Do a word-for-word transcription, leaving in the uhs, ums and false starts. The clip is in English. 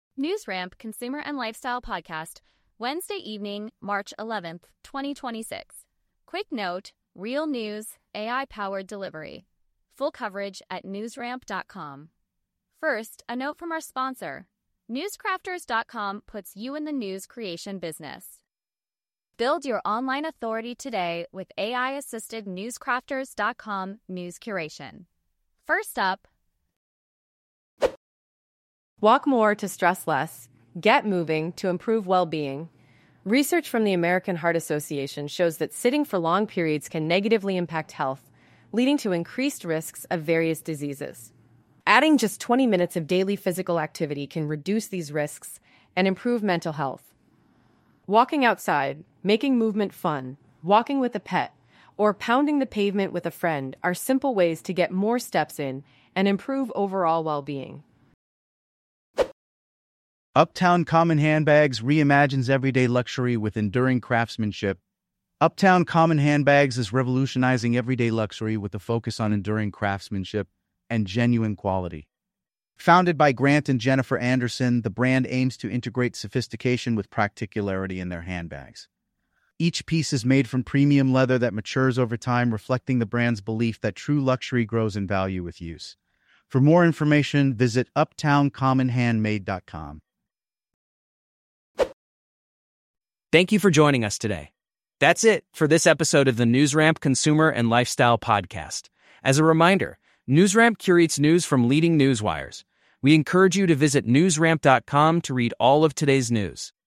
NewsRamp Consumer and Lifestyle Podcast, Wednesday evening, March eleventh, twenty twenty-six. Quick note, real news, A I-powered delivery. Full coverage at newsramp dot com. First, a note from our sponsor. newscrafters dot com puts you in the news creation business. Build your online authority today with A I-assisted newscrafters dot com news curation. First up, walk more to stress less. Get moving to improve well-being. Research from the American Heart Association shows that sitting for long periods can negatively impact health, leading to increased risks of various diseases. Adding just twenty minutes of daily physical activity can reduce these risks and improve mental health. Walking outside, making movement fun, walking with a pet, or pounding the pavement with a friend are simple ways to get more steps in and improve overall well-being. Uptown Common Handbags reimagines everyday luxury with enduring craftsmanship. Uptown Common Handbags is revolutionizing everyday luxury with a focus on enduring craftsmanship and genuine quality. Founded by Grant and Jennifer Anderson, the brand aims to integrate sophistication with practicality in their handbags. Each piece is made from premium leather that matures over time, reflecting the brand's belief that true luxury grows in value with use. For more information, visit uptown common handmade dot com. Thank you for joining us today. That's it for this episode of the NewsRamp Consumer and Lifestyle Podcast. As a reminder, NewsRamp curates news from leading news wires. We encourage you to visit newsramp dot com to read all of today's news.